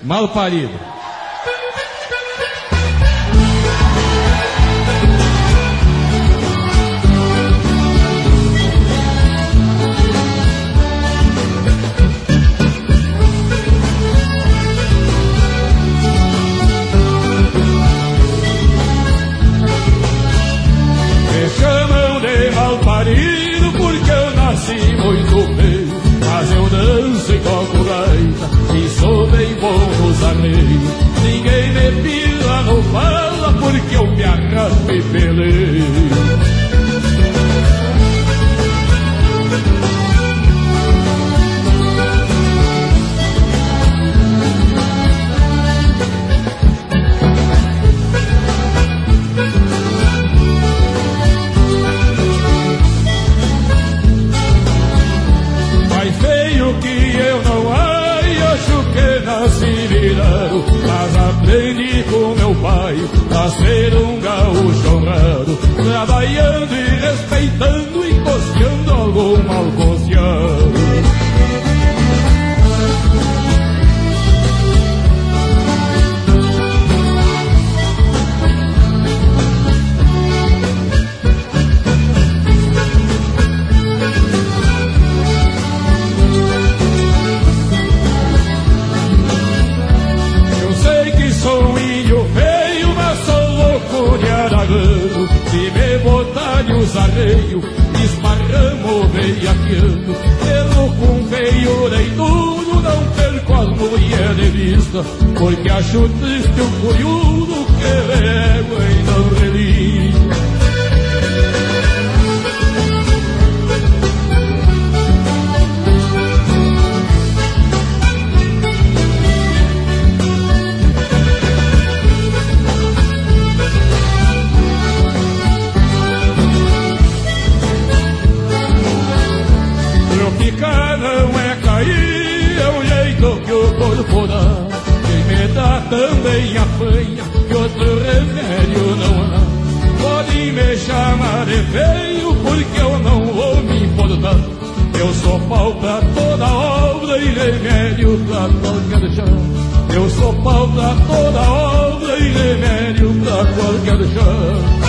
Mal parido. Me chamam de mal parido porque eu nasci muito feio, mas eu danço e toco gaita e sou bem bom nos arreios. Ninguém me pila, não fala porque eu me arraspo e peleio. Mas aprendi com meu pai a ser um gaúcho honrado, trabalhando e respeitando e costeando algum mal costeado. Se me botar de os arreios, esparramo veiaqueando. Erro com feio e tudo, não perco as mulheres de vista, porque acho triste o curiudo que leva e não relista. Não é cair, é o jeito que o corpo dá. Quem me dá também apanha, que outro remédio não há. Podem me chamar de feio, porque eu não vou me importar. Eu sou pau pra toda obra e remédio pra qualquer chão. Eu sou pau pra toda obra e remédio pra qualquer chão.